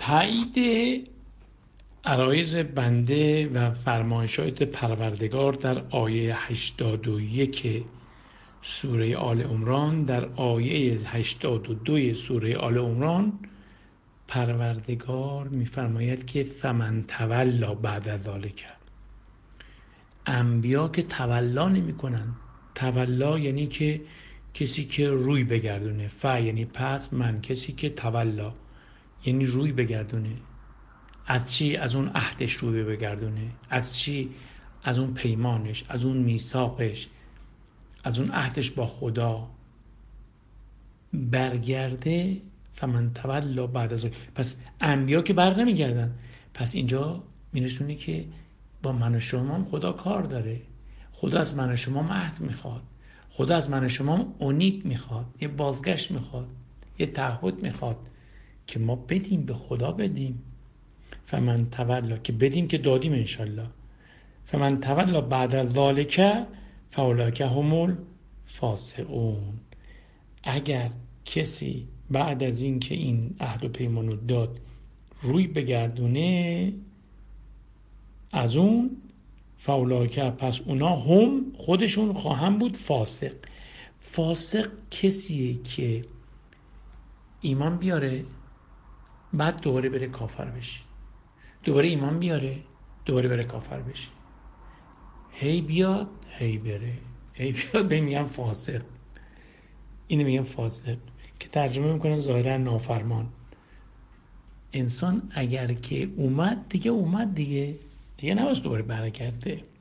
تایید عرایض بنده و فرمایشات پروردگار در آیه 81 سوره آل عمران. در آیه 82 سوره آل عمران پروردگار می‌فرماید که فمن تولا بعد ذلک. انبیا که تولا نمی‌کنن. تولا یعنی که کسی که روی بگردونه. یعنی پس، من کسی که تولا یعنی روی بگردونه. از چی؟ از اون عهدش روی بگردونه. از چی؟ از اون پیمانش، از اون میثاقش، از اون عهدش با خدا برگرده. فمن تولا بعد از پس انبیا که بر نمیگردن. پس اینجا میرسونه که با من و شما هم خدا کار داره. خدا از من و شما هم عهد میخواد. خدا از من و شما هم اونیب میخواد، یه بازگشت میخواد، یه تعهد میخواد که ما بدیم، به خدا بدیم. فمن تولا که بدیم، که دادیم انشالله. فمن تولا بعد ذلک فاولئک هم الفاسقون. اگر کسی بعد از این که این عهد و پیمان رو داد روی بگردونه از اون، فاولئک پس اونا هم خودشون خواهم بود فاسق. فاسق کسیه که ایمان بیاره بعد دوباره بره کافر بشه، دوباره ایمان بیاره دوباره بره کافر بشه، هی بیاد هی بره، هی بیاد. به میگن فاسق. اینو میگن فاسق که ترجمه میکنن ظاهرا نافرمان. انسان اگر که اومد دیگه نباید دوباره برگرده.